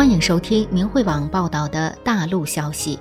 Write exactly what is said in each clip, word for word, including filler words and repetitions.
欢迎收听明慧网报道的大陆消息。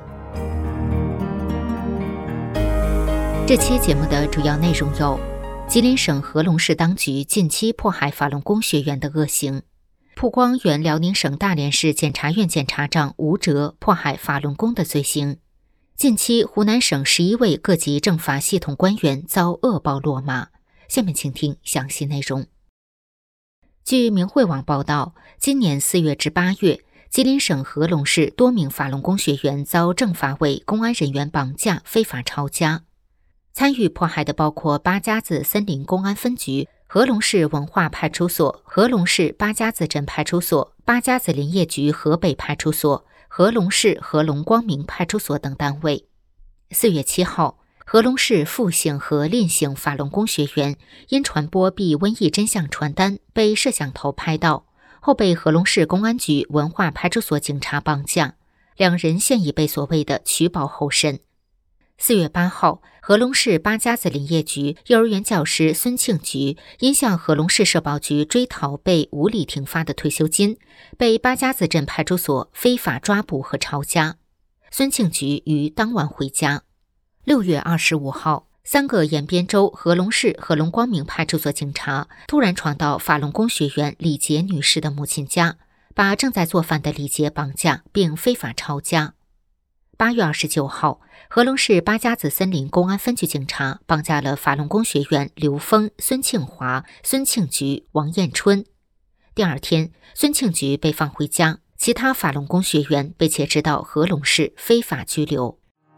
这期节目的主要内容有：吉林省合龙市当局近期迫害法轮功学员的恶行，曝光原辽宁省大连市检察院检察长吴哲迫害法轮功的罪行；近期湖南省十一位各级政法系统官员遭恶报落马。下面请听详细内容。据明慧网报道，今年四月至八月，吉林省合龙市多名法轮功学员遭政法委公安人员绑架、非法抄家。参与迫害的包括八家子森林公安分局、合龙市文化派出所、合龙市八家子镇派出所、八家子林业局河北派出所、合龙市合龙光明派出所等单位。四月七号，合龙市复姓和蔺姓法轮功学员因传播避瘟疫真相传单被摄像头拍到，后被合龙市公安局文化派出所警察绑架，两人现已被所谓的取保候审。四月八号，合龙市八家子林业局幼儿园教师孙庆菊因向合龙市社保局追讨被无理停发的退休金，被八家子镇派出所非法抓捕和抄家。孙庆菊于当晚回家。六月二十五号，三个延边州合龙市合龙光明派出所警察突然闯到法轮功学员李杰女士的母亲家，把正在做饭的李杰绑架并非法抄家。八月二十九号，合龙市八家子森林公安分局警察绑架了法轮功学员刘峰、孙庆华、孙庆菊、王艳春。第二天，孙庆菊被放回家，其他法轮功学员被挟持到合龙市非法拘留。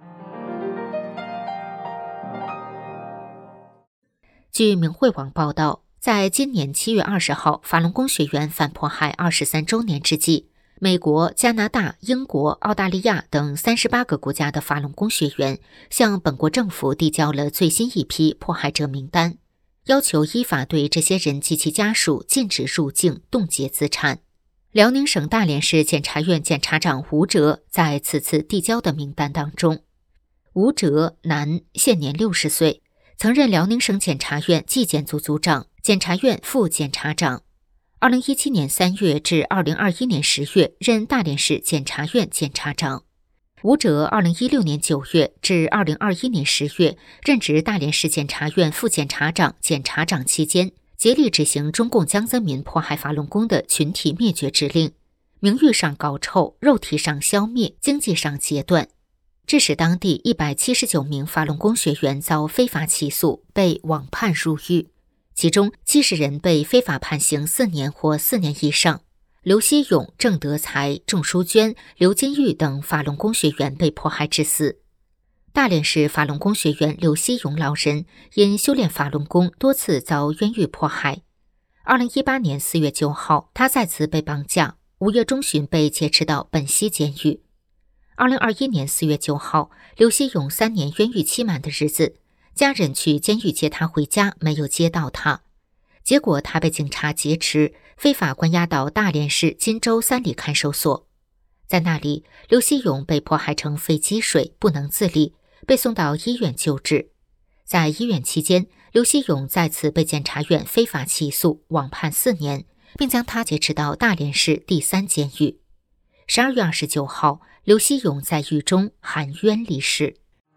据明慧网报道，在今年七月二十号法轮功学员反迫害二十三周年之际，美国、加拿大、英国、澳大利亚等三十八个国家的法轮功学员向本国政府递交了最新一批迫害者名单，要求依法对这些人及其家属禁止入境、冻结资产。辽宁省大连市检察院检察长吴哲在此次递交的名单当中。吴哲，男，现年六十岁，曾任辽宁省检察院纪检组组长、检察院副检察长。二零一七年三月至二零二一年十月任大连市检察院检察长。吴哲二零一六年九月至二零二一年十月任职大连市检察院副检察长、检察长期间，竭力执行中共江泽民迫害法轮功的群体灭绝指令，名誉上搞臭，肉体上消灭，经济上截断，致使当地一百七十九名法轮功学员遭非法起诉，被网判入狱。其中七十人被非法判刑四年或四年以上。刘希勇、郑德才、仲淑娟、刘金玉等法轮功学员被迫害致死。大连市法轮功学员刘希勇老人因修炼法轮功多次遭冤狱迫害。二零一八年四月九号，他再次被绑架，五月中旬被劫持到本溪监狱。二零二一年四月九号，刘希勇三年冤狱期满的日子，家人去监狱接他回家，没有接到他，结果他被警察劫持，非法关押到大连市金州三里看守所。在那里，刘希勇被迫害成肺积水，不能自理，被送到医院救治。在医院期间，刘希勇再次被检察院非法起诉，网判四年，并将他劫持到大连市第三监狱。十二月二十九号，刘希勇在狱中含冤离世。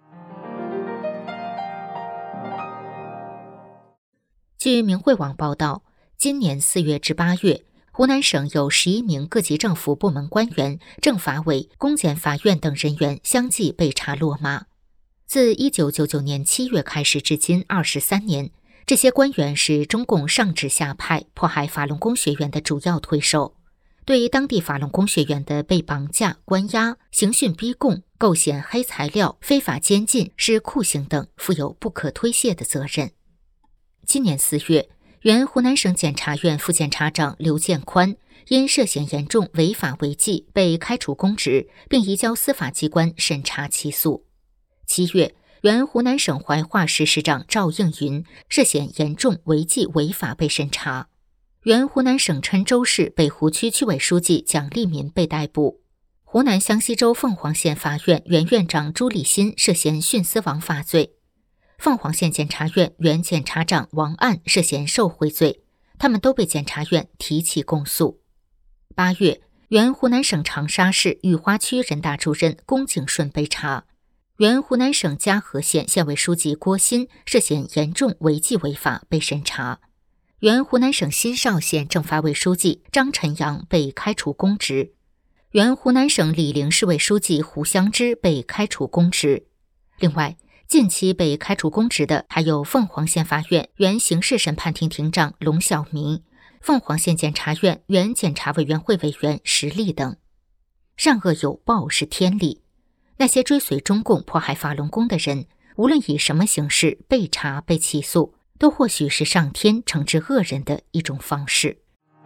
据明慧网报道，今年四月至八月，湖南省有十一名各级政府部门官员、政法委、公检法院等人员相继被查落马。自一九九九年七月开始至今二十三年，这些官员是中共上至下派迫害法轮功学员的主要推手，对当地法轮功学员的被绑架、关押、刑讯逼供、构陷黑材料、非法监禁、施酷刑等负有不可推卸的责任。今年四月，原湖南省检察院副检察长刘建宽因涉嫌严重违法违纪被开除公职，并移交司法机关审查起诉。七月，原湖南省怀化市市长赵应云涉嫌严重违纪违法被审查。原湖南省郴州市北湖区区委书记蒋立民被逮捕。湖南湘西州凤凰县法院原院长朱立新涉嫌徇私枉法罪。凤凰县检察院原检察长王岸涉嫌受贿罪，他们都被检察院提起公诉。八月， 原湖南省长沙市雨花区人大主任龚景顺被查；原湖南省嘉禾县县委书记郭鑫涉嫌严重违纪违法被审查；原湖南省新邵县政法委书记张晨阳被开除公职；原湖南省醴陵市委书记胡湘芝被开除公职。另外，近期被开除公职的还有凤凰县法院原刑事审判庭庭长龙晓明、凤凰县检察院原检察委员会委员石立等。善恶有报是天理，那些追随中共迫害法轮功的人，无论以什么形式被查被起诉，都或许是上天惩治恶人的一种方式。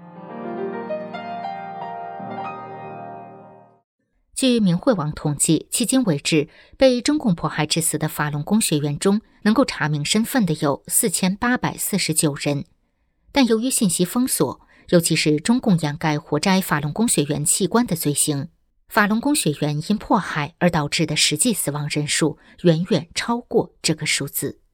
据明慧网统计，迄今为止，被中共迫害致死的法轮功学员中，能够查明身份的有四千八百四十九人。但由于信息封锁，尤其是中共掩盖活摘法轮功学员器官的罪行，法轮功学员因迫害而导致的实际死亡人数远远超过这个数字。